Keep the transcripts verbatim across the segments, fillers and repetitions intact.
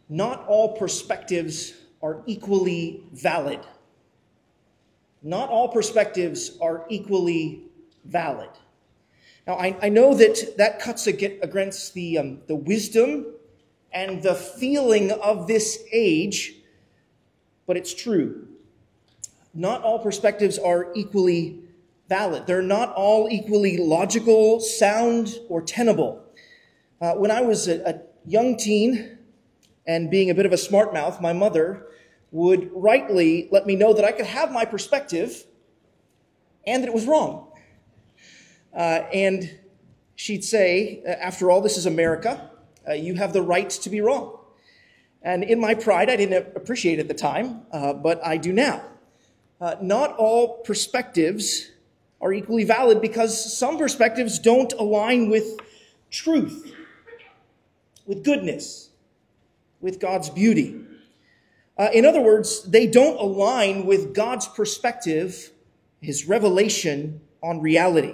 Not all perspectives are equally valid. Not all perspectives are equally valid. Now, I, I know that that cuts against the, um, the wisdom and the feeling of this age, but it's true. Not all perspectives are equally valid. They're not all equally logical, sound, or tenable. Uh, when I was a, a young teen and being a bit of a smart mouth, my mother would rightly let me know that I could have my perspective and that it was wrong. Uh, and she'd say, after all, this is America. Uh, you have the right to be wrong. And in my pride, I didn't appreciate it at the time, uh, but I do now. Uh, not all perspectives are equally valid because some perspectives don't align with truth, with goodness, with God's beauty. Uh, in other words, they don't align with God's perspective, his revelation on reality.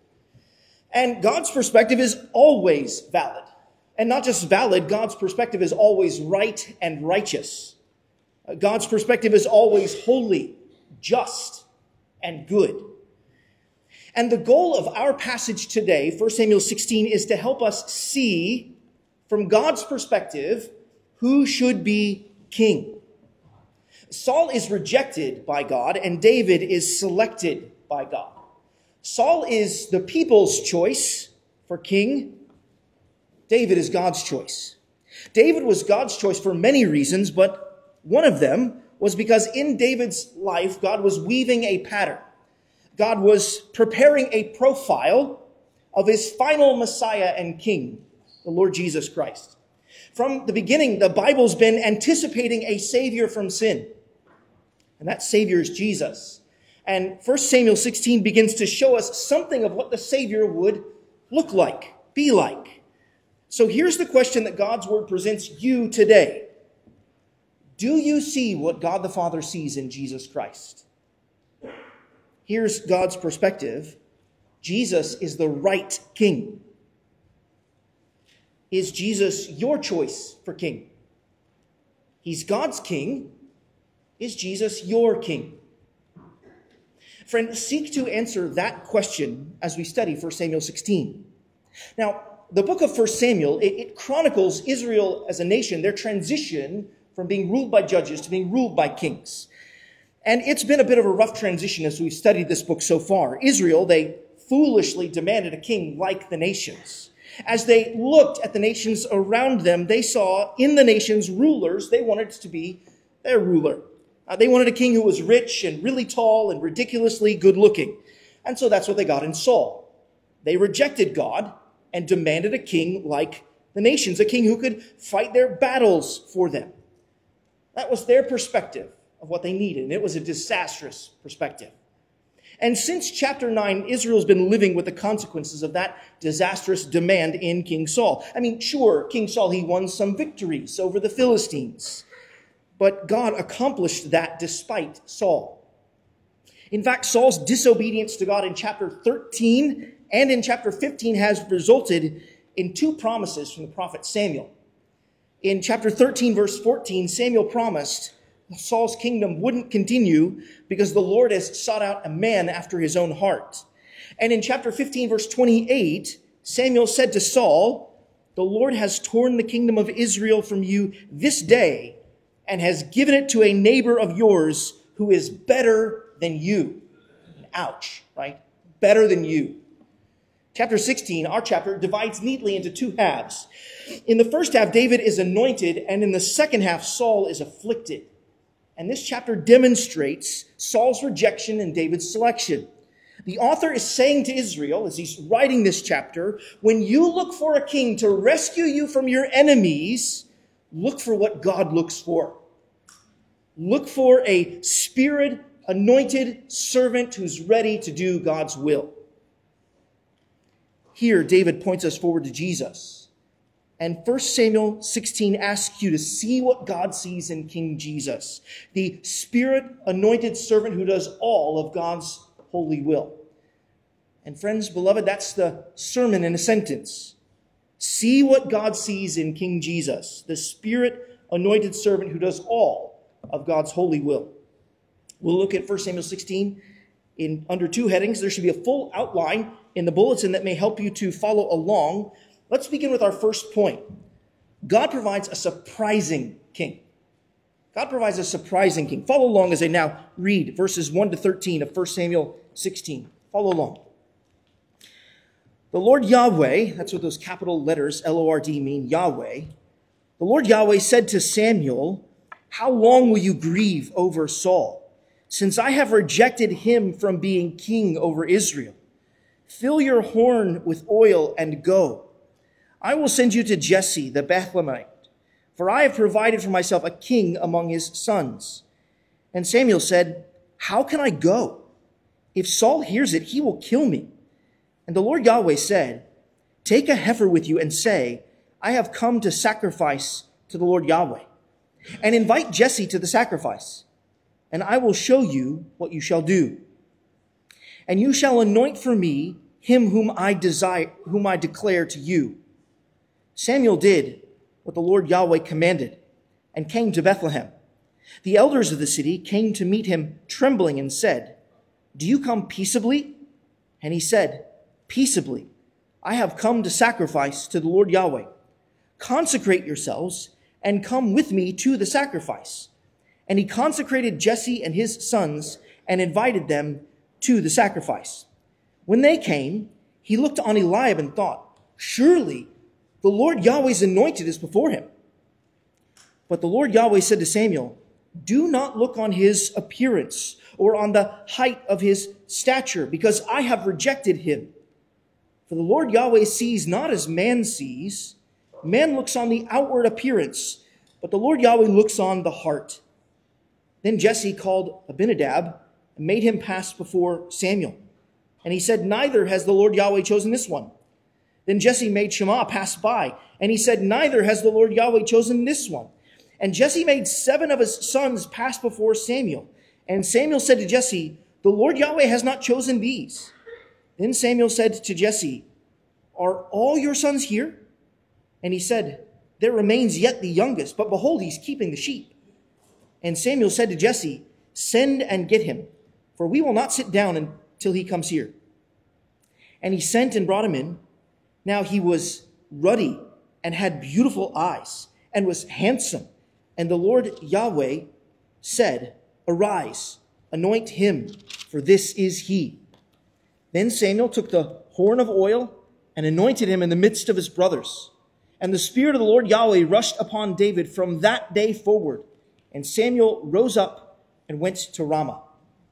And God's perspective is always valid. And not just valid, God's perspective is always right and righteous. Uh, God's perspective is always holy, just, and good. And the goal of our passage today, First Samuel sixteen, is to help us see from God's perspective who should be king. Saul is rejected by God and David is selected by God. Saul is the people's choice for king. David is God's choice. David was God's choice for many reasons, but one of them was because in David's life, God was weaving a pattern. God was preparing a profile of his final Messiah and King, the Lord Jesus Christ. From the beginning, the Bible's been anticipating a Savior from sin. And that Savior is Jesus. And First Samuel sixteen begins to show us something of what the Savior would look like, be like. So here's the question that God's Word presents you today. Do you see what God the Father sees in Jesus Christ? Here's God's perspective. Jesus is the right king. Is Jesus your choice for king? He's God's king. Is Jesus your king? Friend, seek to answer that question as we study First Samuel sixteen. Now, the book of First Samuel, it, it chronicles Israel as a nation, their transition from being ruled by judges to being ruled by kings. And it's been a bit of a rough transition as we've studied this book so far. Israel, they foolishly demanded a king like the nations. As they looked at the nations around them, they saw in the nations rulers, they wanted to be their ruler. Uh, they wanted a king who was rich and really tall and ridiculously good looking. And so that's what they got in Saul. They rejected God and demanded a king like the nations, a king who could fight their battles for them. That was their perspective of what they needed, and it was a disastrous perspective. And since chapter nine, Israel's been living with the consequences of that disastrous demand in King Saul. I mean, sure, King Saul, he won some victories over the Philistines, but God accomplished that despite Saul. In fact, Saul's disobedience to God in chapter thirteen and in chapter fifteen has resulted in two promises from the prophet Samuel. In chapter thirteen, verse fourteen, Samuel promised Saul's kingdom wouldn't continue because the Lord has sought out a man after his own heart. And in chapter fifteen, verse twenty-eight, Samuel said to Saul, "The Lord has torn the kingdom of Israel from you this day and has given it to a neighbor of yours who is better than you." Ouch, right? Better than you. Chapter sixteen, our chapter, divides neatly into two halves. In the first half, David is anointed, and in the second half, Saul is afflicted. And this chapter demonstrates Saul's rejection and David's selection. The author is saying to Israel, as he's writing this chapter, when you look for a king to rescue you from your enemies, look for what God looks for. Look for a Spirit-anointed servant who's ready to do God's will. Here, David points us forward to Jesus. And First Samuel sixteen asks you to see what God sees in King Jesus, the Spirit-anointed servant who does all of God's holy will. And friends, beloved, that's the sermon in a sentence. See what God sees in King Jesus, the Spirit-anointed anointed servant who does all of God's holy will. We'll look at First Samuel sixteen in under two headings. There should be a full outline in the bulletin that may help you to follow along. Let's begin with our first point. God provides a surprising king. God provides a surprising king. Follow along as I now read verses one to thirteen of First Samuel sixteen. Follow along. The Lord Yahweh, that's what those capital letters L O R D mean, Yahweh. The Lord Yahweh said to Samuel, "How long will you grieve over Saul, since I have rejected him from being king over Israel? Fill your horn with oil and go. I will send you to Jesse the Bethlehemite, for I have provided for myself a king among his sons." And Samuel said, "How can I go? If Saul hears it, he will kill me." And the Lord Yahweh said, "Take a heifer with you and say, I have come to sacrifice to the Lord Yahweh. And invite Jesse to the sacrifice, and I will show you what you shall do. And you shall anoint for me him whom I desire, whom I declare to you." Samuel did what the Lord Yahweh commanded and came to Bethlehem. The elders of the city came to meet him trembling and said, "Do you come peaceably?" And he said, "Peaceably. I have come to sacrifice to the Lord Yahweh. Consecrate yourselves and come with me to the sacrifice." And he consecrated Jesse and his sons and invited them to the sacrifice. When they came, he looked on Eliab and thought, "Surely the Lord Yahweh's anointed is before him." But the Lord Yahweh said to Samuel, "Do not look on his appearance or on the height of his stature, because I have rejected him. For the Lord Yahweh sees not as man sees. Man looks on the outward appearance, but the Lord Yahweh looks on the heart." Then Jesse called Abinadab and made him pass before Samuel. And he said, "Neither has the Lord Yahweh chosen this one." Then Jesse made Shammah pass by, and he said, "Neither has the Lord Yahweh chosen this one." And Jesse made seven of his sons pass before Samuel. And Samuel said to Jesse, "The Lord Yahweh has not chosen these." Then Samuel said to Jesse, "Are all your sons here?" And he said, "There remains yet the youngest, but behold, he's keeping the sheep." And Samuel said to Jesse, "Send and get him, for we will not sit down until he comes here." And he sent and brought him in. Now he was ruddy and had beautiful eyes and was handsome. And the Lord Yahweh said, "Arise, anoint him, for this is he." Then Samuel took the horn of oil and anointed him in the midst of his brothers. And the Spirit of the Lord Yahweh rushed upon David from that day forward. And Samuel rose up and went to Ramah.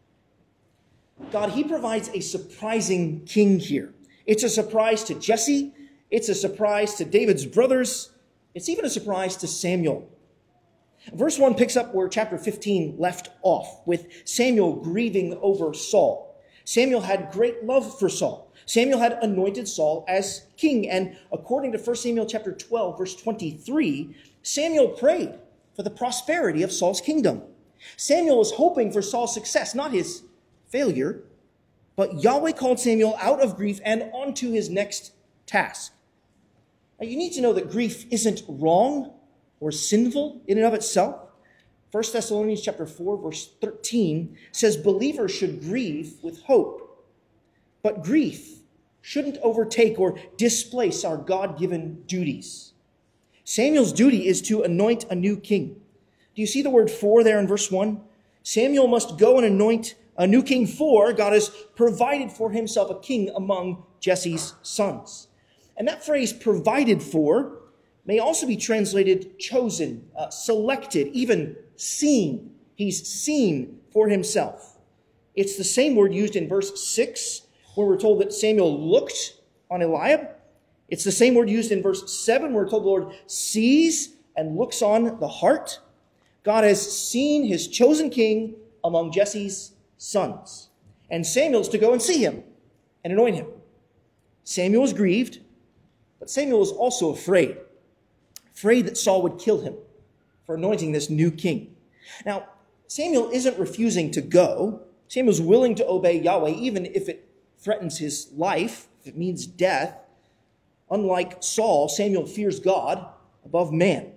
God, he provides a surprising king here. It's a surprise to Jesse. It's a surprise to David's brothers. It's even a surprise to Samuel. Verse one picks up where chapter fifteen left off, with Samuel grieving over Saul. Samuel had great love for Saul. Samuel had anointed Saul as king. And according to First Samuel chapter twelve, verse twenty-three, Samuel prayed for the prosperity of Saul's kingdom. Samuel was hoping for Saul's success, not his failure. But Yahweh called Samuel out of grief and onto his next task. Now, you need to know that grief isn't wrong or sinful in and of itself. First Thessalonians chapter four, verse thirteen says believers should grieve with hope. But grief shouldn't overtake or displace our God-given duties. Samuel's duty is to anoint a new king. Do you see the word "for" there in verse one? Samuel must go and anoint a new king, for God has provided for himself a king among Jesse's sons. And that phrase "provided for" may also be translated chosen, uh, selected, even seen. He's seen for himself. It's the same word used in verse six, where we're told that Samuel looked on Eliab. It's the same word used in verse seven, where we're told the Lord sees and looks on the heart. God has seen his chosen king among Jesse's sons. And Samuel's to go and see him and anoint him. Samuel was grieved, but Samuel was also afraid. Afraid that Saul would kill him for anointing this new king. Now, Samuel isn't refusing to go. Samuel's willing to obey Yahweh, even if it threatens his life, if it means death. Unlike Saul, Samuel fears God above man.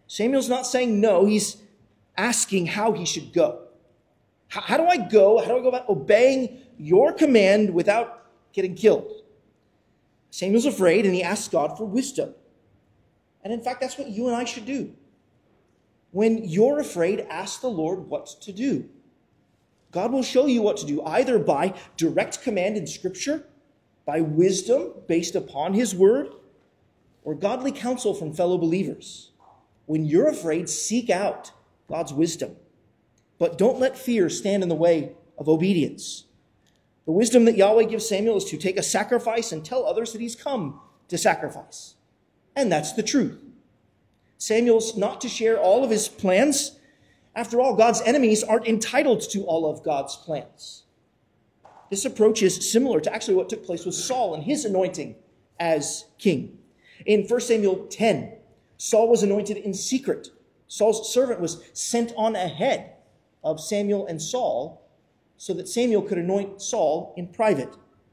Samuel's not saying no, he's asking how he should go. How, how do I go? How do I go about obeying your command without getting killed? Samuel's afraid, and he asks God for wisdom. And in fact, that's what you and I should do. When you're afraid, ask the Lord what to do. God will show you what to do, either by direct command in Scripture, by wisdom based upon his word, or godly counsel from fellow believers. When you're afraid, seek out God's wisdom. But don't let fear stand in the way of obedience. The wisdom that Yahweh gives Samuel is to take a sacrifice and tell others that he's come to sacrifice. And that's the truth. Samuel's not to share all of his plans. After all, God's enemies aren't entitled to all of God's plans. This approach is similar to actually what took place with Saul and his anointing as king. In First Samuel ten, Saul was anointed in secret. Saul's servant was sent on ahead of Samuel and Saul so that Samuel could anoint Saul in private.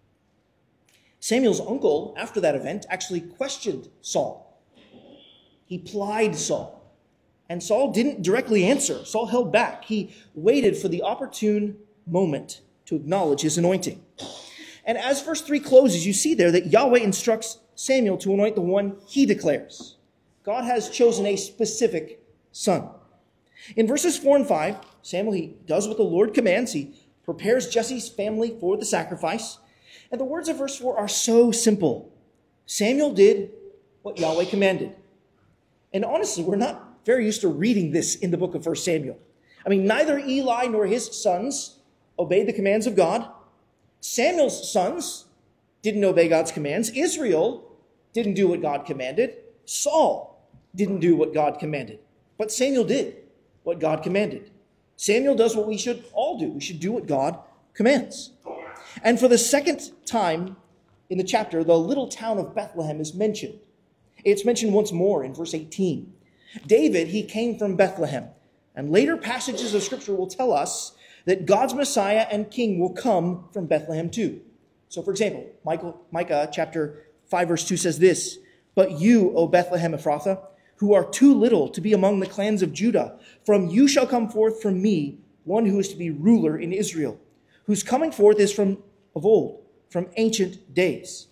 Samuel's uncle, after that event, actually questioned Saul. He plied Saul. And Saul didn't directly answer. Saul held back. He waited for the opportune moment to acknowledge his anointing. And as verse three closes, you see there that Yahweh instructs Samuel to anoint the one he declares. God has chosen a specific son. In verses four and five, Samuel, he does what the Lord commands. He prepares Jesse's family for the sacrifice. And the words of verse four are so simple. Samuel did what Yahweh commanded. And honestly, we're not very used to reading this in the book of First Samuel. I mean, neither Eli nor his sons obeyed the commands of God. Samuel's sons didn't obey God's commands. Israel didn't do what God commanded. Saul didn't do what God commanded. But Samuel did what God commanded. Samuel does what we should all do. We should do what God commands. And for the second time in the chapter, the little town of Bethlehem is mentioned. It's mentioned once more in verse eighteen. David, he came from Bethlehem. And later passages of Scripture will tell us that God's Messiah and King will come from Bethlehem too. So for example, Michael, Micah chapter five verse two says this, "But you, O Bethlehem Ephrathah, who are too little to be among the clans of Judah, from you shall come forth from me one who is to be ruler in Israel, whose coming forth is from of old, from ancient days."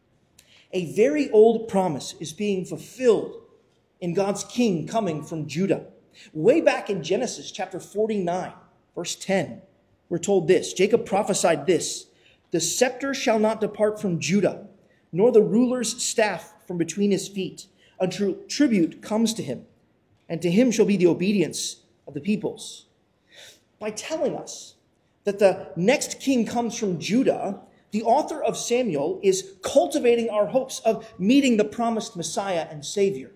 A very old promise is being fulfilled in God's king coming from Judah. Way back in Genesis chapter forty-nine, verse ten, we're told this. Jacob prophesied this, "The scepter shall not depart from Judah, nor the ruler's staff from between his feet, until tribute comes to him, and to him shall be the obedience of the peoples." By telling us that the next king comes from Judah, the author of Samuel is cultivating our hopes of meeting the promised Messiah and Savior.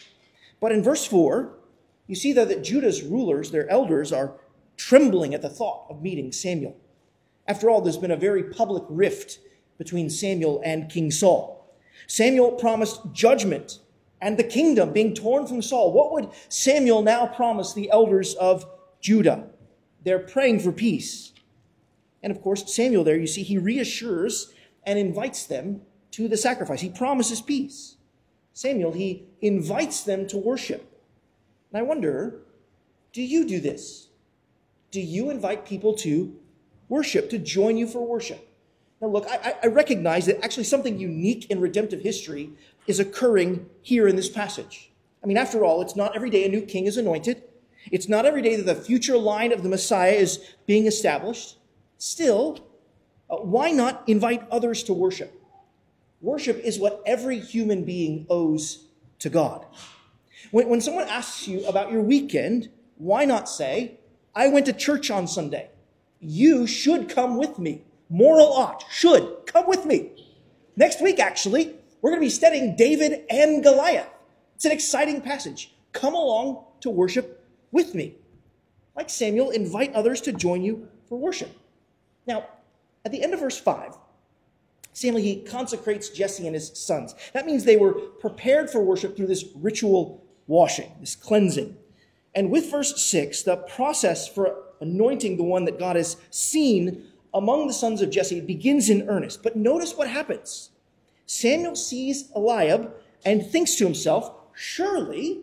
But in verse four, you see there that Judah's rulers, their elders, are trembling at the thought of meeting Samuel. After all, there's been a very public rift between Samuel and King Saul. Samuel promised judgment and the kingdom being torn from Saul. What would Samuel now promise the elders of Judah? They're praying for peace. And of course, Samuel there, you see, he reassures and invites them to the sacrifice. He promises peace. Samuel, he invites them to worship. And I wonder, do you do this? Do you invite people to worship, to join you for worship? Now look, I, I recognize that actually something unique in redemptive history is occurring here in this passage. I mean, after all, it's not every day a new king is anointed. It's not every day that the future line of the Messiah is being established. Still, uh, why not invite others to worship? Worship is what every human being owes to God. When, when someone asks you about your weekend, why not say, "I went to church on Sunday. You should come with me." Moral ought, should, come with me. Next week, actually, we're going to be studying David and Goliath. It's an exciting passage. Come along to worship with me. Like Samuel, invite others to join you for worship. Now, at the end of verse five, Samuel, he consecrates Jesse and his sons. That means they were prepared for worship through this ritual washing, this cleansing. And with verse six, the process for anointing the one that God has seen among the sons of Jesse begins in earnest. But notice what happens. Samuel sees Eliab and thinks to himself, surely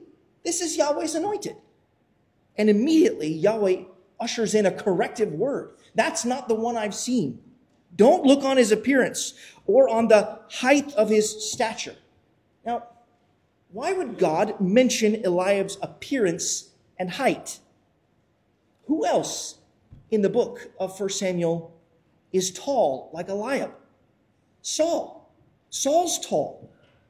This is Yahweh's anointed. And immediately Yahweh ushers in a corrective word. That's not the one I've seen. Don't look on his appearance or on the height of his stature. Now, why would God mention Eliab's appearance and height? Who else in the book of First Samuel is tall like Eliab? Saul. Saul's tall.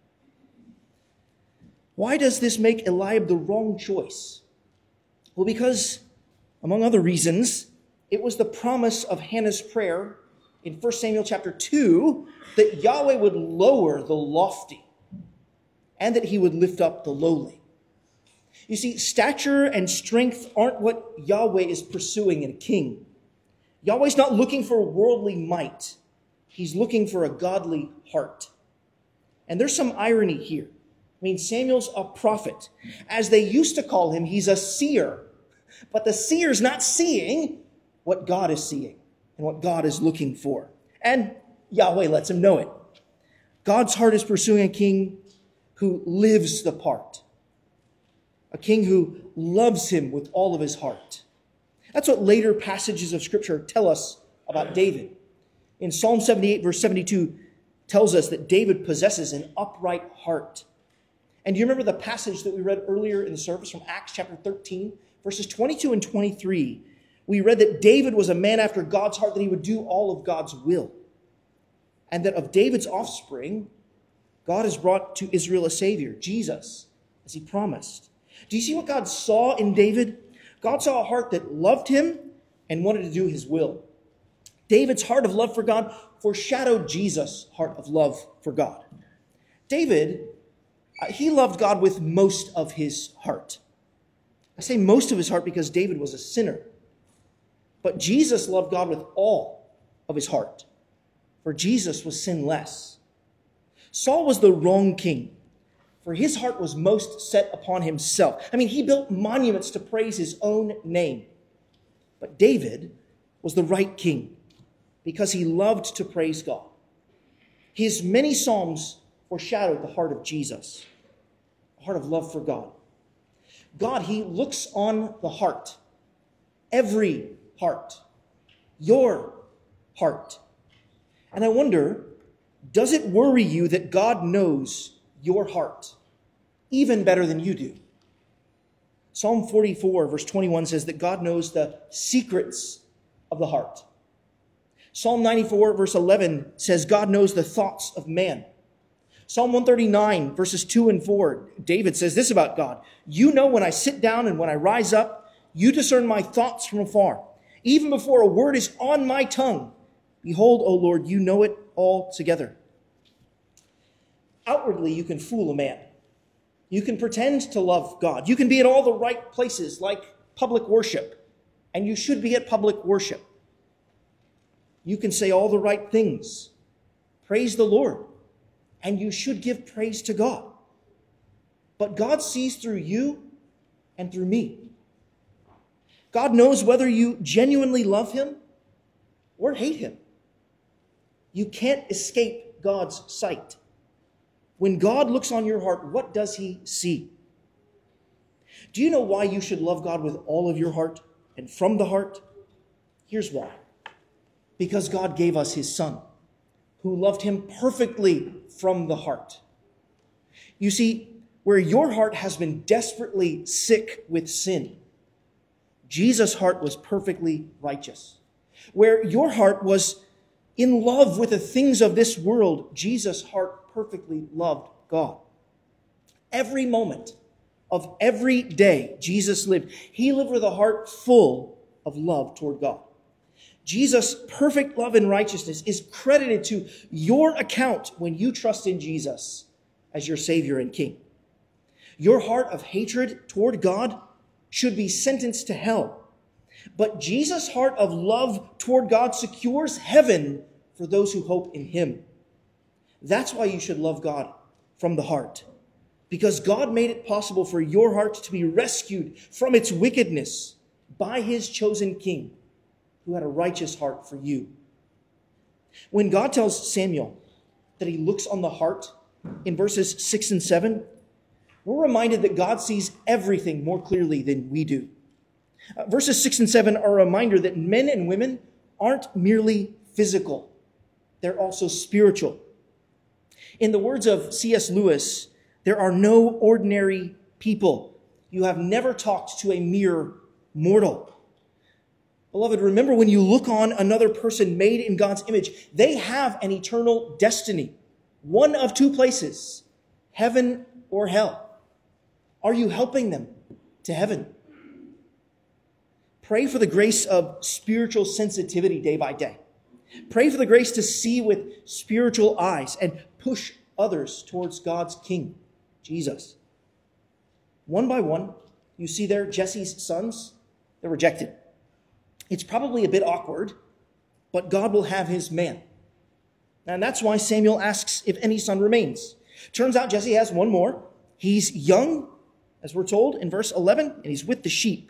Why does this make Eliab the wrong choice? Well, because, among other reasons, it was the promise of Hannah's prayer in First Samuel chapter two that Yahweh would lower the lofty and that he would lift up the lowly. You see, stature and strength aren't what Yahweh is pursuing in a king. Yahweh's not looking for worldly might. He's looking for a godly heart. And there's some irony here. I mean, Samuel's a prophet. As they used to call him, he's a seer. But the seer's not seeing what God is seeing and what God is looking for. And Yahweh lets him know it. God's heart is pursuing a king who lives the part. A king who loves him with all of his heart. That's what later passages of Scripture tell us about David. In Psalm seventy-eight, verse seventy-two, tells us that David possesses an upright heart. And do you remember the passage that we read earlier in the service from Acts chapter thirteen, verses twenty-two and twenty-three? We read that David was a man after God's heart, that he would do all of God's will. And that of David's offspring, God has brought to Israel a Savior, Jesus, as he promised. Do you see what God saw in David? God saw a heart that loved him and wanted to do his will. David's heart of love for God foreshadowed Jesus' heart of love for God. David, uh, he loved God with most of his heart. I say most of his heart because David was a sinner. But Jesus loved God with all of his heart, for Jesus was sinless. Saul was the wrong king, for his heart was most set upon himself. I mean, he built monuments to praise his own name. But David was the right king, because he loved to praise God. His many psalms foreshadowed the heart of Jesus, a heart of love for God. God, he looks on the heart, every heart, your heart. And I wonder, does it worry you that God knows your heart even better than you do? Psalm forty-four, verse twenty-one says that God knows the secrets of the heart. Psalm ninety-four, verse eleven says God knows the thoughts of man. Psalm one thirty-nine, verses two and four, David says this about God: you know when I sit down and when I rise up, you discern my thoughts from afar. Even before a word is on my tongue, behold, O Lord, you know it all together. Outwardly, you can fool a man. You can pretend to love God. You can be at all the right places, like public worship, and you should be at public worship. You can say all the right things. Praise the Lord. And you should give praise to God. But God sees through you and through me. God knows whether you genuinely love him or hate him. You can't escape God's sight. When God looks on your heart, what does he see? Do you know why you should love God with all of your heart and from the heart? Here's why. Because God gave us his Son, who loved him perfectly from the heart. You see, where your heart has been desperately sick with sin, Jesus' heart was perfectly righteous. Where your heart was in love with the things of this world, Jesus' heart perfectly loved God. Every moment of every day Jesus lived, he lived with a heart full of love toward God. Jesus' perfect love and righteousness is credited to your account when you trust in Jesus as your Savior and King. Your heart of hatred toward God should be sentenced to hell. But Jesus' heart of love toward God secures heaven for those who hope in him. That's why you should love God from the heart. Because God made it possible for your heart to be rescued from its wickedness by his chosen king, who had a righteous heart for you. When God tells Samuel that he looks on the heart in verses six and seven, we're reminded that God sees everything more clearly than we do. Uh, verses six and seven are a reminder that men and women aren't merely physical. They're also spiritual. In the words of C S Lewis, there are no ordinary people. You have never talked to a mere mortal. Beloved, remember when you look on another person made in God's image, they have an eternal destiny. One of two places, heaven or hell. Are you helping them to heaven? Pray for the grace of spiritual sensitivity day by day. Pray for the grace to see with spiritual eyes and push others towards God's King, Jesus. One by one, you see there Jesse's sons, they're rejected. It's probably a bit awkward, but God will have his man. And that's why Samuel asks if any son remains. Turns out Jesse has one more. He's young, as we're told in verse eleven, and he's with the sheep.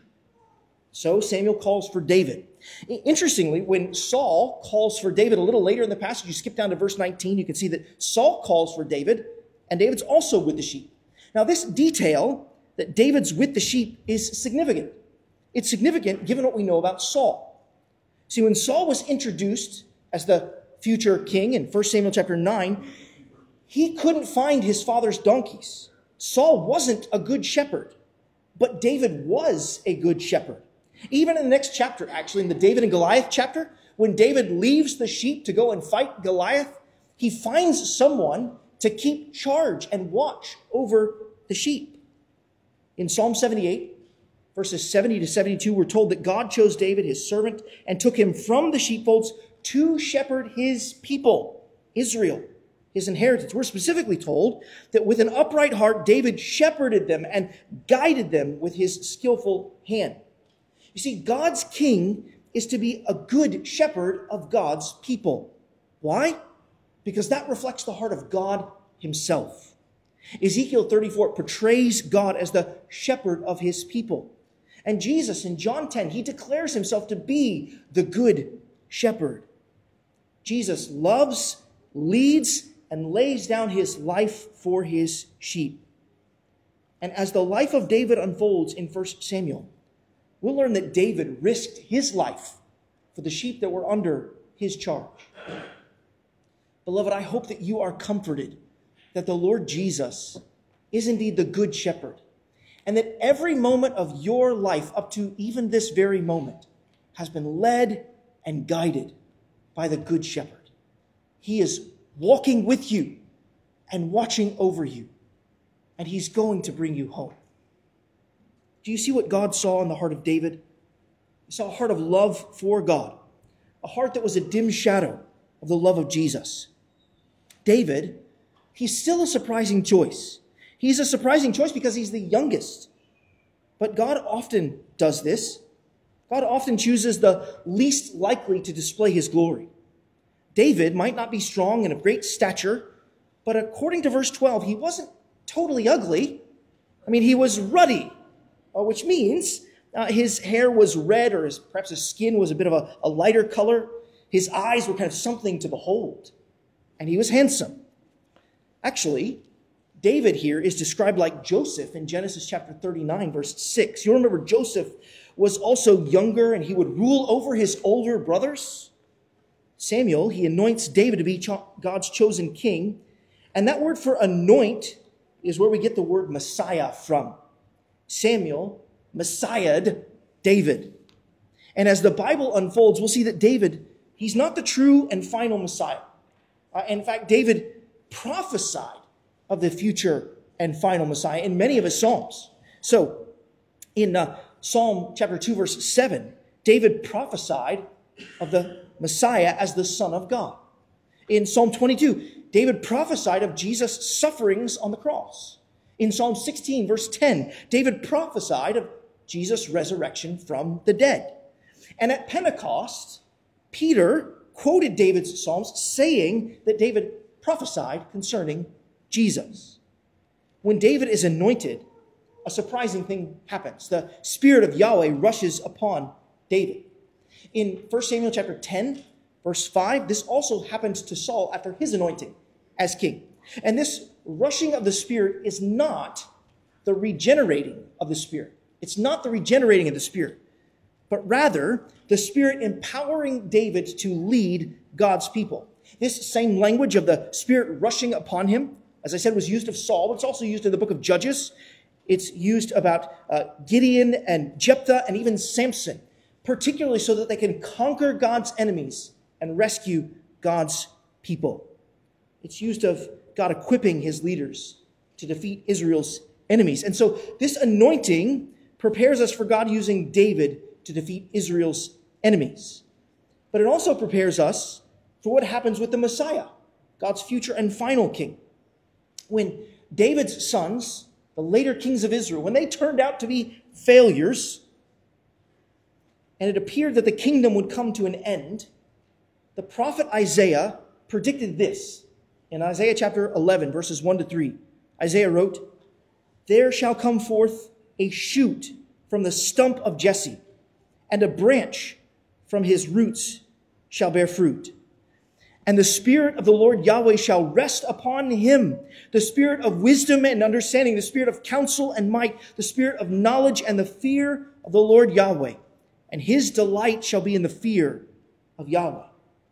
So Samuel calls for David. Interestingly, when Saul calls for David a little later in the passage, you skip down to verse nineteen, you can see that Saul calls for David, and David's also with the sheep. Now, this detail that David's with the sheep is significant. It's significant given what we know about Saul. See, when Saul was introduced as the future king in First Samuel chapter nine, he couldn't find his father's donkeys. Saul wasn't a good shepherd, but David was a good shepherd. Even in the next chapter, actually, in the David and Goliath chapter, when David leaves the sheep to go and fight Goliath, he finds someone to keep charge and watch over the sheep. In Psalm seventy-eight, verses seventy to seventy-two, we're told that God chose David, his servant, and took him from the sheepfolds to shepherd his people, Israel, his inheritance. We're specifically told that with an upright heart, David shepherded them and guided them with his skillful hand. You see, God's king is to be a good shepherd of God's people. Why? Because that reflects the heart of God himself. Ezekiel thirty-four portrays God as the shepherd of his people. And Jesus in John ten, he declares himself to be the good shepherd. Jesus loves, leads, and lays down his life for his sheep. And as the life of David unfolds in First Samuel, we'll learn that David risked his life for the sheep that were under his charge. Beloved, I hope that you are comforted that the Lord Jesus is indeed the good shepherd, and that every moment of your life up to even this very moment has been led and guided by the good shepherd. He is walking with you and watching over you, and he's going to bring you home. Do you see what God saw in the heart of David? He saw a heart of love for God, a heart that was a dim shadow of the love of Jesus. David, he's still a surprising choice. He's a surprising choice because he's the youngest. But God often does this. God often chooses the least likely to display his glory. David might not be strong and of great stature, but according to verse twelve, he wasn't totally ugly. I mean, he was ruddy, which means uh, his hair was red, or his, perhaps his skin was a bit of a, a lighter color. His eyes were kind of something to behold, and he was handsome. Actually, David here is described like Joseph in Genesis chapter thirty-nine, verse six. You'll remember Joseph was also younger, and he would rule over his older brothers. Samuel, he anoints David to be cho- God's chosen king, and that word for anoint is where we get the word Messiah from. Samuel Messiahed David. And as the Bible unfolds, we'll see that David, he's not the true and final Messiah. Uh, in fact, David prophesied of the future and final Messiah in many of his Psalms. So, in uh, Psalm chapter two, verse seven, David prophesied of the Messiah as the Son of God. In Psalm twenty-two, David prophesied of Jesus' sufferings on the cross. In Psalm sixteen, verse ten, David prophesied of Jesus' resurrection from the dead. And at Pentecost, Peter quoted David's Psalms, saying that David prophesied concerning Jesus. When David is anointed, a surprising thing happens. The Spirit of Yahweh rushes upon David. In First Samuel chapter ten, verse five, this also happened to Saul after his anointing as king. And this rushing of the Spirit is not the regenerating of the Spirit. It's not the regenerating of the Spirit, but rather the Spirit empowering David to lead God's people. This same language of the Spirit rushing upon him, as I said, was used of Saul, but it's also used in the book of Judges. It's used about uh, Gideon and Jephthah and even Samson, particularly so that they can conquer God's enemies and rescue God's people. It's used of God equipping his leaders to defeat Israel's enemies. And so this anointing prepares us for God using David to defeat Israel's enemies. But it also prepares us for what happens with the Messiah, God's future and final king. When David's sons, the later kings of Israel, when they turned out to be failures, and it appeared that the kingdom would come to an end, the prophet Isaiah predicted this in Isaiah chapter eleven, verses one to three. Isaiah wrote, "There shall come forth a shoot from the stump of Jesse, and a branch from his roots shall bear fruit. And the Spirit of the Lord Yahweh shall rest upon him, the Spirit of wisdom and understanding, the Spirit of counsel and might, the Spirit of knowledge and the fear of the Lord Yahweh. And his delight shall be in the fear of Yahweh."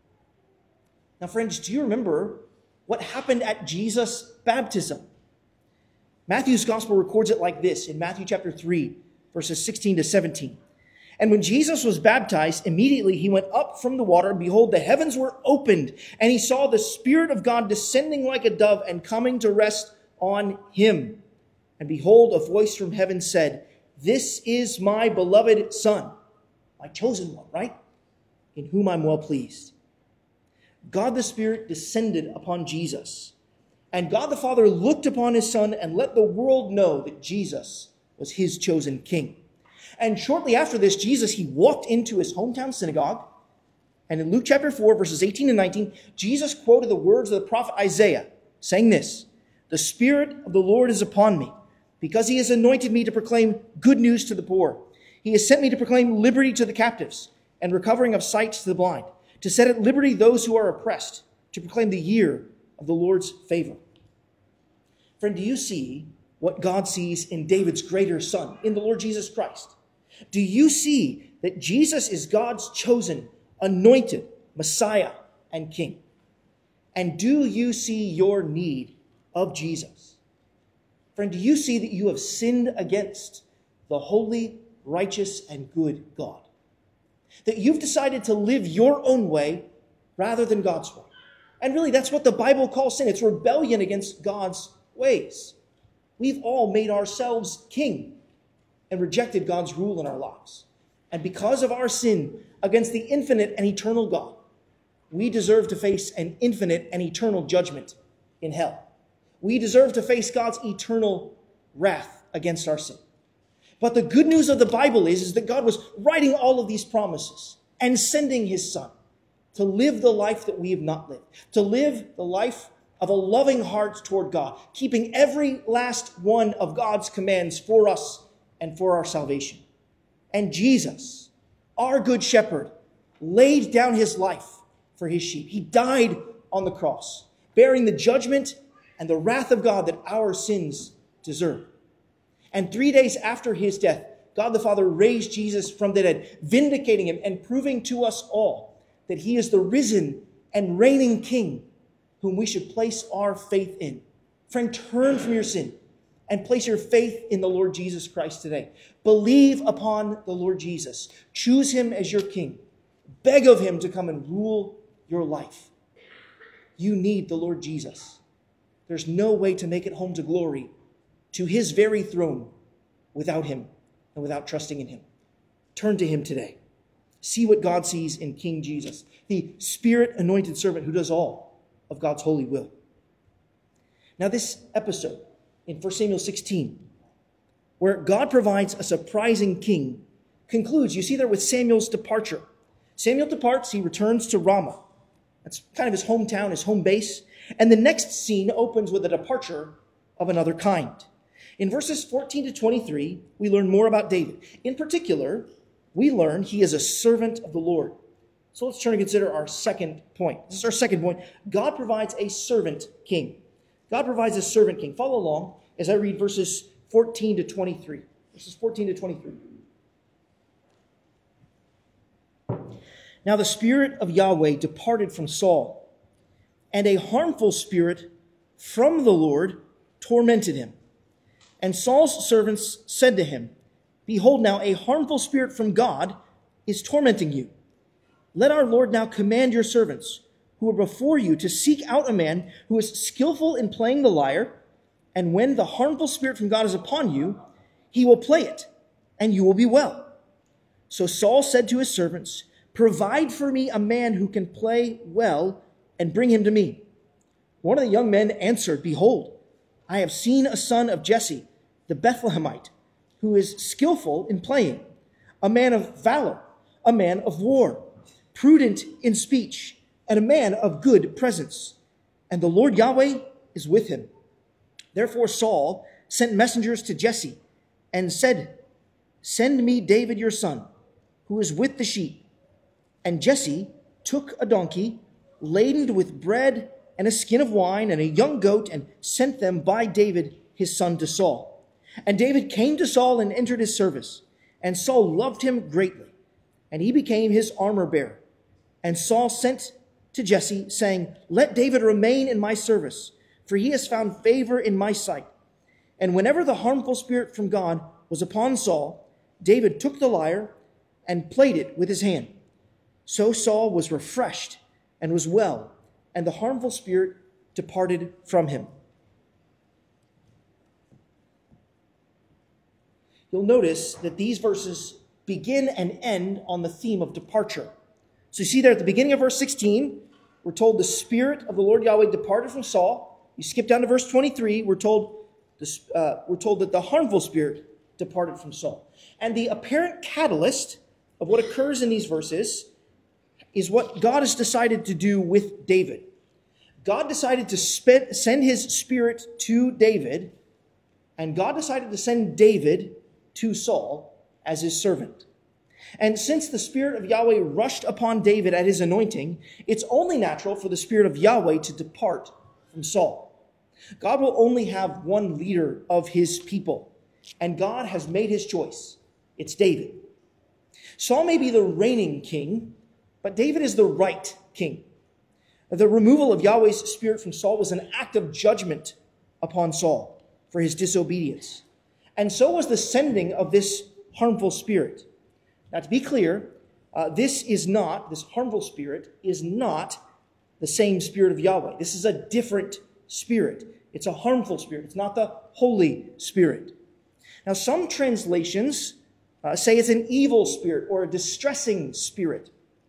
Now, friends, do you remember what happened at Jesus' baptism? Matthew's gospel records it like this in Matthew chapter three, verses sixteen to seventeen. "And when Jesus was baptized, immediately he went up from the water, and behold, the heavens were opened, and he saw the Spirit of God descending like a dove and coming to rest on him. And behold, a voice from heaven said, 'This is my beloved Son,'" my chosen one, right? "In whom I'm well pleased." God the Spirit descended upon Jesus, and God the Father looked upon his Son and let the world know that Jesus was his chosen king. And shortly after this, Jesus, he walked into his hometown synagogue. And in Luke chapter four, verses eighteen and nineteen, Jesus quoted the words of the prophet Isaiah, saying this, "The Spirit of the Lord is upon me, because he has anointed me to proclaim good news to the poor. He has sent me to proclaim liberty to the captives and recovering of sight to the blind, to set at liberty those who are oppressed, to proclaim the year of the Lord's favor." Friend, do you see what God sees in David's greater son, in the Lord Jesus Christ? Do you see that Jesus is God's chosen, anointed Messiah and King? And do you see your need of Jesus? Friend, do you see that you have sinned against the holy, righteous, and good God? That you've decided to live your own way rather than God's way. And really, that's what the Bible calls sin. It's rebellion against God's ways. We've all made ourselves king and rejected God's rule in our lives. And because of our sin against the infinite and eternal God, we deserve to face an infinite and eternal judgment in hell. We deserve to face God's eternal wrath against our sin. But the good news of the Bible is, is that God was writing all of these promises and sending his Son to live the life that we have not lived, to live the life of a loving heart toward God, keeping every last one of God's commands for us and for our salvation. And Jesus, our good shepherd, laid down his life for his sheep. He died on the cross, bearing the judgment and the wrath of God that our sins deserve. And three days after his death, God the Father raised Jesus from the dead, vindicating him and proving to us all that he is the risen and reigning King whom we should place our faith in. Friend, turn from your sin and place your faith in the Lord Jesus Christ today. Believe upon the Lord Jesus. Choose him as your King. Beg of him to come and rule your life. You need the Lord Jesus. There's no way to make it home to glory, to his very throne, without him and without trusting in him. Turn to him today. See what God sees in King Jesus, the Spirit-anointed servant who does all of God's holy will. Now, this episode in First Samuel sixteen, where God provides a surprising king, concludes, you see there, with Samuel's departure. Samuel departs, he returns to Ramah. That's kind of his hometown, his home base. And the next scene opens with a departure of another kind. In verses fourteen to twenty-three, we learn more about David. In particular, we learn he is a servant of the Lord. So let's turn and consider our second point. This is our second point. God provides a servant king. God provides a servant king. Follow along as I read verses fourteen to twenty-three. Verses fourteen to twenty-three. Now the Spirit of Yahweh departed from Saul, and a harmful spirit from the Lord tormented him. And Saul's servants said to him, Behold, now a harmful spirit from God is tormenting you. Let our Lord now command your servants, who are before you, to seek out a man who is skillful in playing the lyre, and when the harmful spirit from God is upon you, he will play it, and you will be well. So Saul said to his servants, Provide for me a man who can play well, and bring him to me. One of the young men answered, Behold, I have seen a son of Jesse, the Bethlehemite, who is skillful in playing, a man of valor, a man of war, prudent in speech, and a man of good presence. And the Lord Yahweh is with him. Therefore Saul sent messengers to Jesse and said, Send me David your son, who is with the sheep. And Jesse took a donkey laden with bread and a skin of wine and a young goat and sent them by David his son to Saul. And David came to Saul and entered his service. And Saul loved him greatly, and he became his armor bearer. And Saul sent to Jesse, saying, Let David remain in my service, for he has found favor in my sight. And whenever the harmful spirit from God was upon Saul, David took the lyre and played it with his hand. So Saul was refreshed and was well, and the harmful spirit departed from him. You'll notice that these verses begin and end on the theme of departure. So you see there at the beginning of verse sixteen, we're told the Spirit of the Lord Yahweh departed from Saul. You skip down to verse twenty-three, we're told, this, uh, we're told that the harmful spirit departed from Saul. And the apparent catalyst of what occurs in these verses is what God has decided to do with David. God decided to spend, send his Spirit to David, and God decided to send David to Saul as his servant. And since the Spirit of Yahweh rushed upon David at his anointing, it's only natural for the Spirit of Yahweh to depart from Saul. God will only have one leader of his people, and God has made his choice. It's David. Saul may be the reigning king, but David is the right king. The removal of Yahweh's Spirit from Saul was an act of judgment upon Saul for his disobedience. And so was the sending of this harmful spirit. Now, to be clear, uh, this is not, this harmful spirit is not the same Spirit of Yahweh. This is a different spirit. It's a harmful spirit. It's not the Holy Spirit. Now, some translations uh, say it's an evil spirit or a distressing spirit.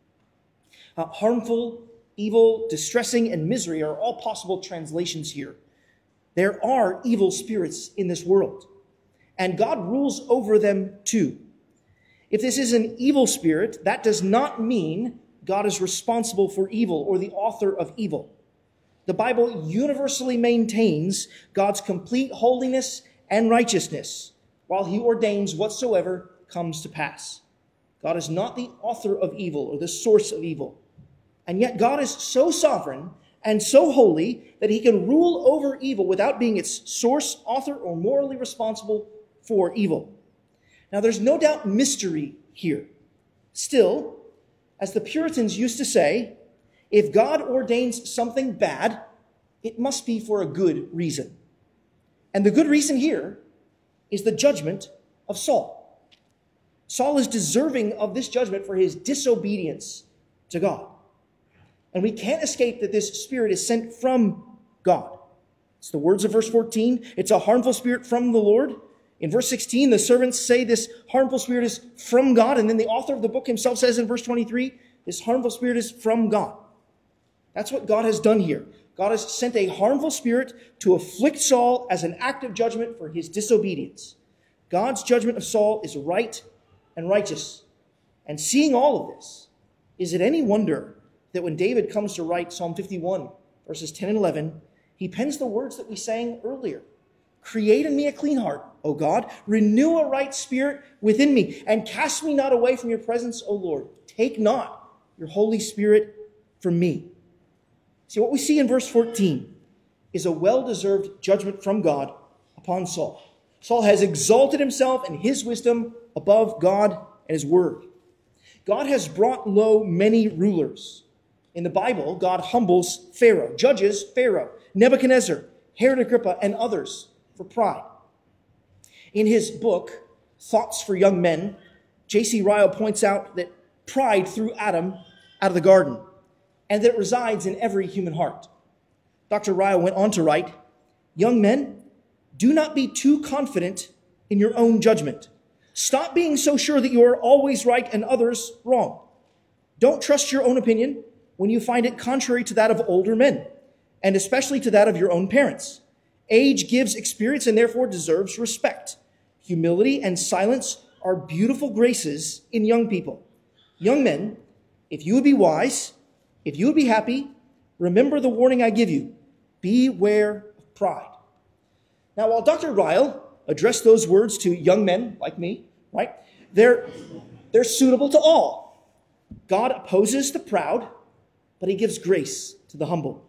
Uh, harmful, evil, distressing, and misery are all possible translations here. There are evil spirits in this world, and God rules over them too. If this is an evil spirit, that does not mean God is responsible for evil or the author of evil. The Bible universally maintains God's complete holiness and righteousness, while he ordains whatsoever comes to pass. God is not the author of evil or the source of evil. And yet God is so sovereign and so holy that he can rule over evil without being its source, author, or morally responsible for evil. Now, there's no doubt mystery here. Still, as the Puritans used to say, if God ordains something bad, it must be for a good reason. And the good reason here is the judgment of Saul. Saul is deserving of this judgment for his disobedience to God. And we can't escape that this spirit is sent from God. It's the words of verse fourteen. It's a harmful spirit from the Lord. In verse sixteen, the servants say this harmful spirit is from God. And then the author of the book himself says in verse twenty-three, this harmful spirit is from God. That's what God has done here. God has sent a harmful spirit to afflict Saul as an act of judgment for his disobedience. God's judgment of Saul is right and righteous. And seeing all of this, is it any wonder that when David comes to write Psalm fifty-one, verses ten and eleven, he pens the words that we sang earlier. Create in me a clean heart, O God. Renew a right spirit within me, and cast me not away from your presence, O Lord. Take not your Holy Spirit from me. See, what we see in verse fourteen is a well-deserved judgment from God upon Saul. Saul has exalted himself and his wisdom above God and his word. God has brought low many rulers. In the Bible, God humbles Pharaoh, judges Pharaoh, Nebuchadnezzar, Herod Agrippa, and others for pride. In his book, Thoughts for Young Men, J C Ryle points out that pride threw Adam out of the garden, and that it resides in every human heart. Doctor Ryle went on to write, "Young men, do not be too confident in your own judgment. Stop being so sure that you are always right and others wrong. Don't trust your own opinion when you find it contrary to that of older men, and especially to that of your own parents. Age gives experience and therefore deserves respect. Humility and silence are beautiful graces in young people. Young men, if you would be wise, if you would be happy, remember the warning I give you. Beware of pride." Now, while Doctor Ryle addressed those words to young men like me, right, they're, they're suitable to all. God opposes the proud, but he gives grace to the humble.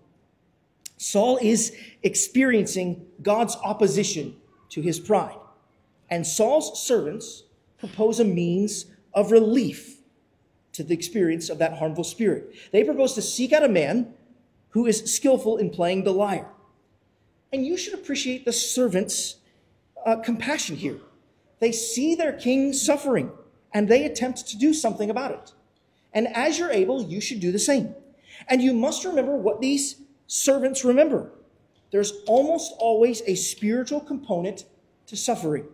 Saul is experiencing God's opposition to his pride, and Saul's servants propose a means of relief to the experience of that harmful spirit. They propose to seek out a man who is skillful in playing the lyre. And you should appreciate the servants' uh, compassion here. They see their king suffering, and they attempt to do something about it. And as you're able, you should do the same. And you must remember what these servants remember. There's almost always a spiritual component to suffering.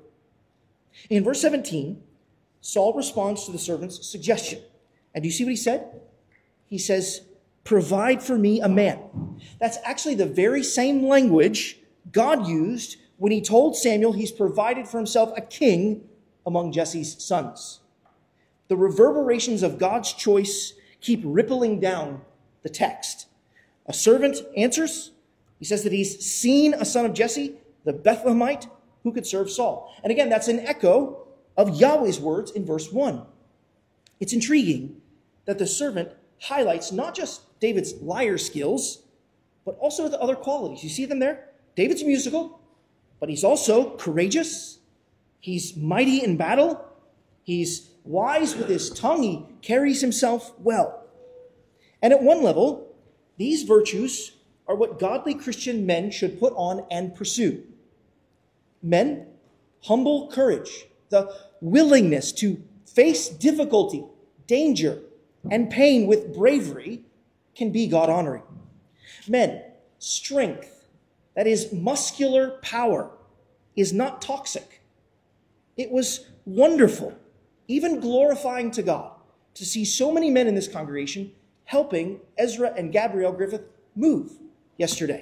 In verse seventeen, Saul responds to the servant's suggestion. And do you see what he said? He says, "Provide for me a man." That's actually the very same language God used when he told Samuel he's provided for himself a king among Jesse's sons. The reverberations of God's choice keep rippling down the text. A servant answers. He says that he's seen a son of Jesse, the Bethlehemite, who could serve Saul. And again, that's an echo of Yahweh's words in verse one. It's intriguing that the servant highlights not just David's lyre skills, but also the other qualities. You see them there? David's musical, but he's also courageous. He's mighty in battle. He's wise with his tongue. He carries himself well. And at one level, these virtues are what godly Christian men should put on and pursue. Men, humble courage, the willingness to face difficulty, danger, and pain with bravery can be God-honoring. Men, strength, that is muscular power, is not toxic. It was wonderful, even glorifying to God, to see so many men in this congregation helping Ezra and Gabrielle Griffith move yesterday.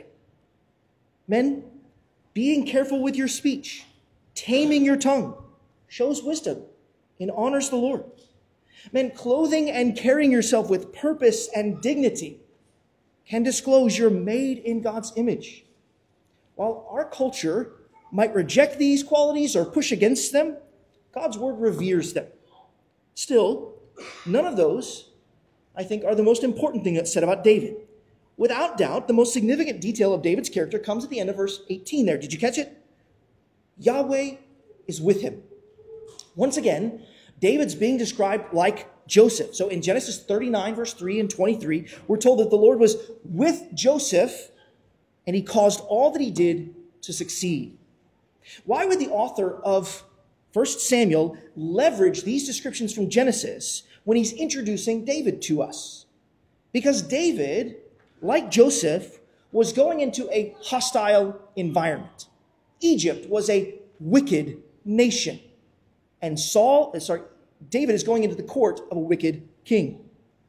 Men, being careful with your speech, taming your tongue, shows wisdom and honors the Lord. Men, clothing and carrying yourself with purpose and dignity can disclose you're made in God's image. While our culture might reject these qualities or push against them, God's word reveres them. Still, none of those, I think, are the most important thing that's said about David. Without doubt, the most significant detail of David's character comes at the end of verse eighteen there. Did you catch it? Yahweh is with him. Once again, David's being described like Joseph. So in Genesis thirty-nine, verse three and twenty-three, we're told that the Lord was with Joseph and he caused all that he did to succeed. Why would the author of First Samuel leverage these descriptions from Genesis when he's introducing David to us? Because David, like Joseph, was going into a hostile environment. Egypt was a wicked nation. And Saul, sorry, David is going into the court of a wicked king.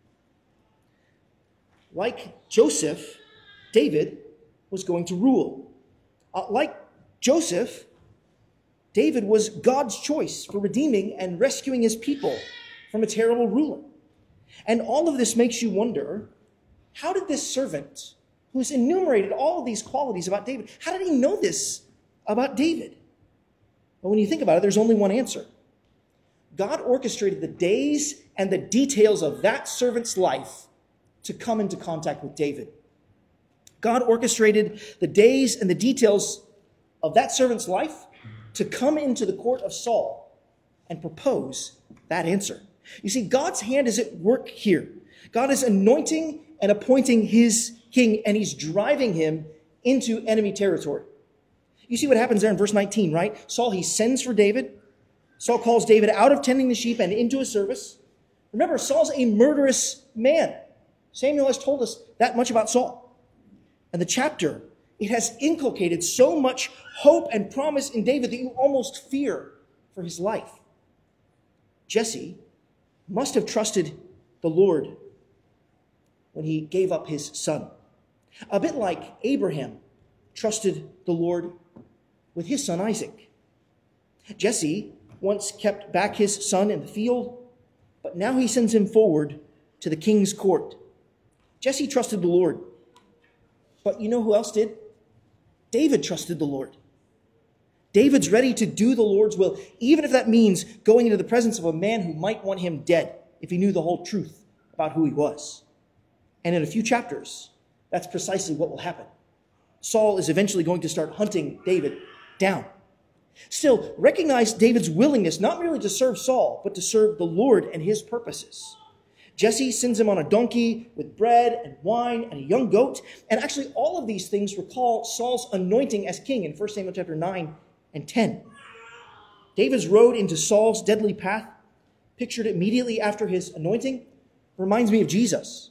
Like Joseph, David was going to rule. Uh, like Joseph, David was God's choice for redeeming and rescuing his people from a terrible ruler. And all of this makes you wonder, how did this servant, who's enumerated all of these qualities about David, how did he know this about David? Well, when you think about it, there's only one answer. God orchestrated the days and the details of that servant's life to come into contact with David. God orchestrated the days and the details of that servant's life to come into the court of Saul and propose that answer. You see, God's hand is at work here. God is anointing and appointing his king, and he's driving him into enemy territory. You see what happens there in verse nineteen, right? Saul, he sends for David. Saul calls David out of tending the sheep and into his service. Remember, Saul's a murderous man. Samuel has told us that much about Saul. And the chapter, it has inculcated so much hope and promise in David that you almost fear for his life. Jesse must have trusted the Lord when he gave up his son. A bit like Abraham trusted the Lord with his son Isaac. Jesse once kept back his son in the field, but now he sends him forward to the king's court. Jesse trusted the Lord. But you know who else did? David trusted the Lord. David's ready to do the Lord's will, even if that means going into the presence of a man who might want him dead if he knew the whole truth about who he was. And in a few chapters, that's precisely what will happen. Saul is eventually going to start hunting David down. Still, recognize David's willingness not merely to serve Saul, but to serve the Lord and his purposes. Jesse sends him on a donkey with bread and wine and a young goat. And actually, all of these things recall Saul's anointing as king in First Samuel chapter nine and ten. David's road into Saul's deadly path, pictured immediately after his anointing, reminds me of Jesus.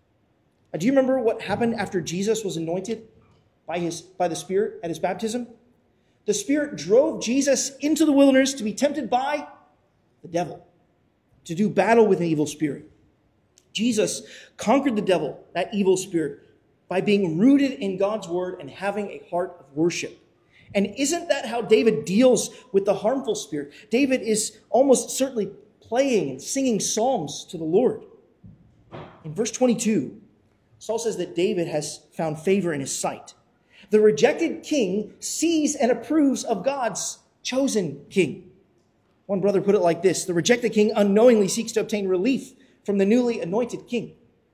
Do you remember what happened after Jesus was anointed by his by the Spirit at his baptism? The Spirit drove Jesus into the wilderness to be tempted by the devil, to do battle with an evil spirit. Jesus conquered the devil, that evil spirit, by being rooted in God's word and having a heart of worship. And isn't that how David deals with the harmful spirit? David is almost certainly playing and singing psalms to the Lord. In verse twenty-two, Saul says that David has found favor in his sight. The rejected king sees and approves of God's chosen king. One brother put it like this: the rejected king unknowingly seeks to obtain relief from the newly anointed king.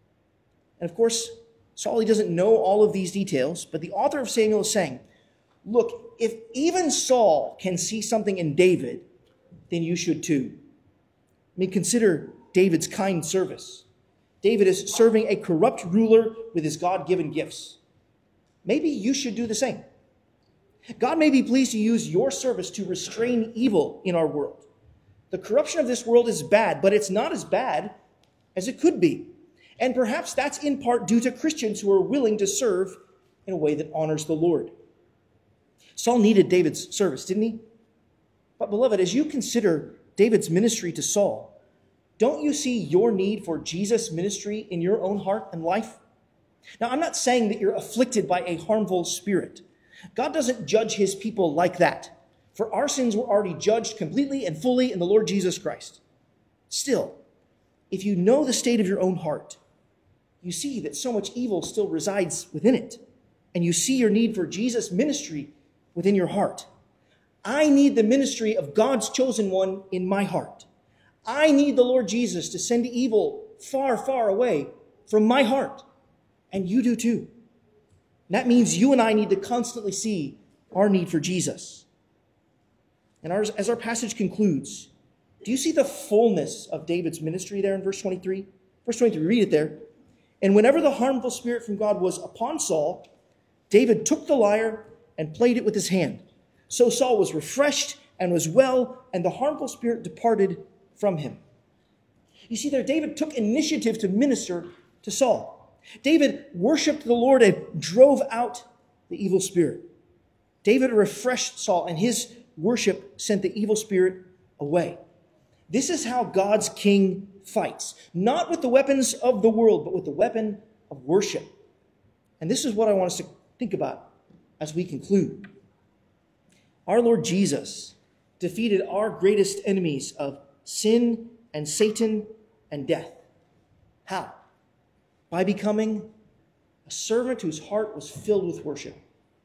And of course, Saul, he doesn't know all of these details, but the author of Samuel is saying, look, if even Saul can see something in David, then you should too. I mean, consider David's kind service. David is serving a corrupt ruler with his God-given gifts. Maybe you should do the same. God may be pleased to use your service to restrain evil in our world. The corruption of this world is bad, but it's not as bad as it could be. And perhaps that's in part due to Christians who are willing to serve in a way that honors the Lord. Saul needed David's service, didn't he? But beloved, as you consider David's ministry to Saul, don't you see your need for Jesus' ministry in your own heart and life? Now, I'm not saying that you're afflicted by a harmful spirit. God doesn't judge his people like that, for our sins were already judged completely and fully in the Lord Jesus Christ. Still, if you know the state of your own heart, you see that so much evil still resides within it, and you see your need for Jesus' ministry within your heart. I need the ministry of God's chosen one in my heart. I need the Lord Jesus to send evil far, far away from my heart. And you do too. And that means you and I need to constantly see our need for Jesus. And ours, as our passage concludes, do you see the fullness of David's ministry there in verse twenty-three? Verse twenty-three, read it there. And whenever the harmful spirit from God was upon Saul, David took the lyre and played it with his hand. So Saul was refreshed and was well, and the harmful spirit departed from him. You see there, David took initiative to minister to Saul. David worshiped the Lord and drove out the evil spirit. David refreshed Saul, and his worship sent the evil spirit away. This is how God's king fights, not with the weapons of the world, but with the weapon of worship. And this is what I want us to think about as we conclude. Our Lord Jesus defeated our greatest enemies of sin and Satan and death. How? By becoming a servant whose heart was filled with worship.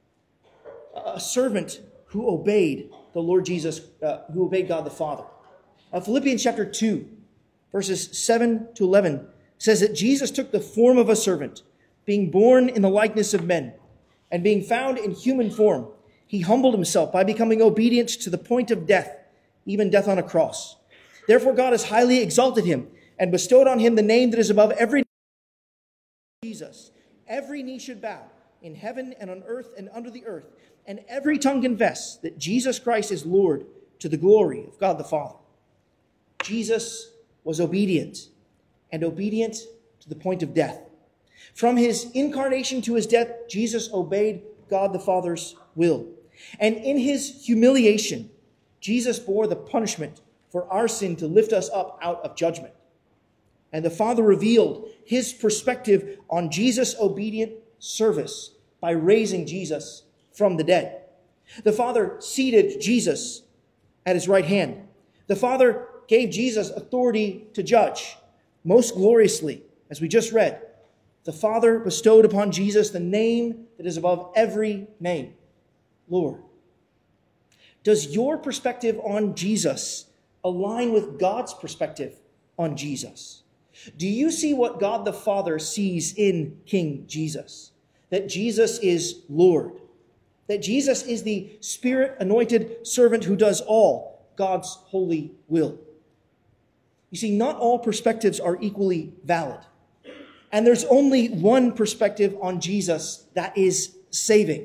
A servant who obeyed the Lord Jesus, uh, who obeyed God the Father. Uh, Philippians chapter two, verses seven to eleven says that Jesus took the form of a servant, being born in the likeness of men, and being found in human form, he humbled himself by becoming obedient to the point of death, even death on a cross. Therefore God has highly exalted him and bestowed on him the name that is above every name, Jesus. Every knee should bow in heaven and on earth and under the earth, and every tongue confess that Jesus Christ is Lord, to the glory of God the Father. Jesus was obedient, and obedient to the point of death. From his incarnation to his death, Jesus obeyed God the Father's will. And in his humiliation, Jesus bore the punishment for our sin to lift us up out of judgment. And the Father revealed his perspective on Jesus' obedient service by raising Jesus from the dead. The Father seated Jesus at his right hand. The Father gave Jesus authority to judge. Most gloriously, as we just read, the Father bestowed upon Jesus the name that is above every name, Lord. Does your perspective on Jesus align with God's perspective on Jesus? Do you see what God the Father sees in King Jesus? That Jesus is Lord. That Jesus is the Spirit-anointed servant who does all God's holy will. You see, not all perspectives are equally valid. And there's only one perspective on Jesus that is saving.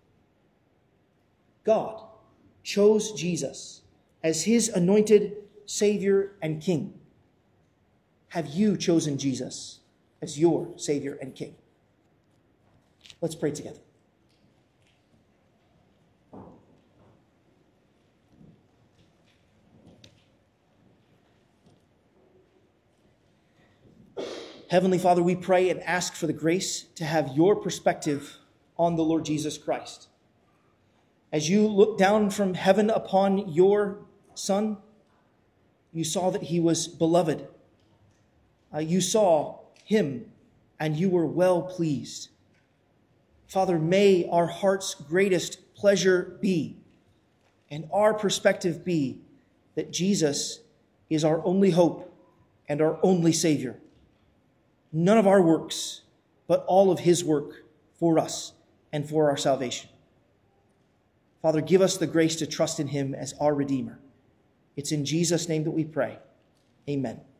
God chose Jesus as his anointed Savior and King. Have you chosen Jesus as your Savior and King? Let's pray together. Heavenly Father, we pray and ask for the grace to have your perspective on the Lord Jesus Christ. As you look down from heaven upon your Son, you saw that he was beloved. Uh, you saw him and you were well pleased. Father, may our heart's greatest pleasure be, and our perspective be, that Jesus is our only hope and our only Savior. None of our works, but all of his work for us and for our salvation. Father, give us the grace to trust in him as our Redeemer. It's in Jesus' name that we pray. Amen.